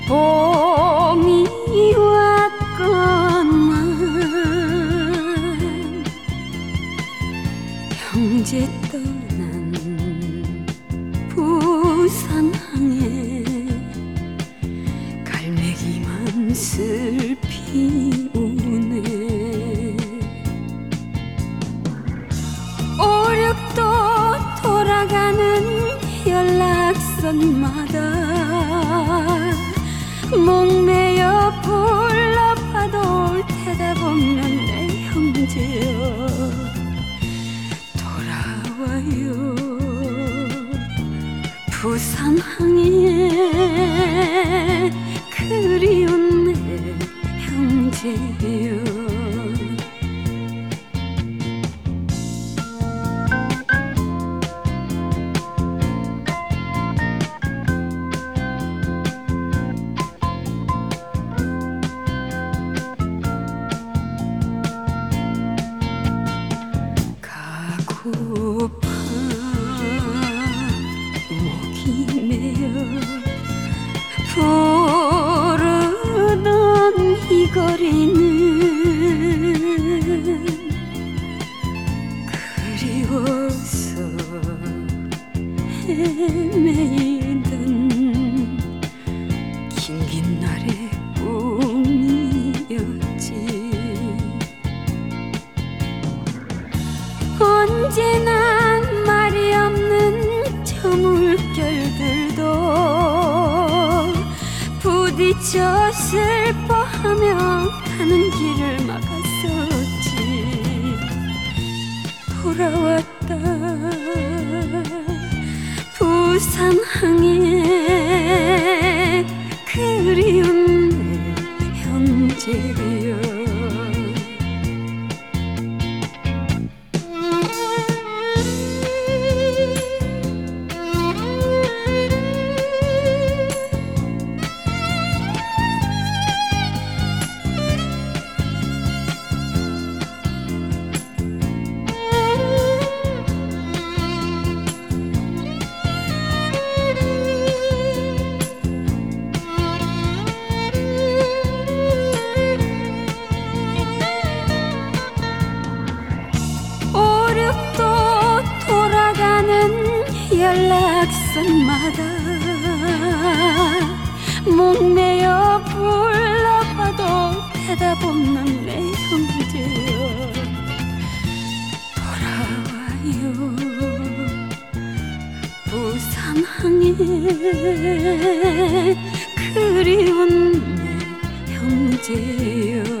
봄이 왔건만 형제 떠난 부산항에 갈매기만 슬피 우네. 오륙도 돌아가는 연락선마다 목매여 불러봐도 대답 없는 내 형제여 돌아와요. 부산항에 그리운 내 형제여. 가고파 목이 메어 부르던 이 거리는 그리워서 헤매이던 긴 날의 꿈이었지. 언제나 말이 없는 저 물결들도 부딪혀 슬퍼하며 가는 길을 막았었지. 돌아왔다 부산항에 그리운 내 형제여. 오륙도 돌아가는 연락선마다 목매여 불러봐도 대답 없는 내 형제여 돌아와요. 부산항에 그리운 내 형제여.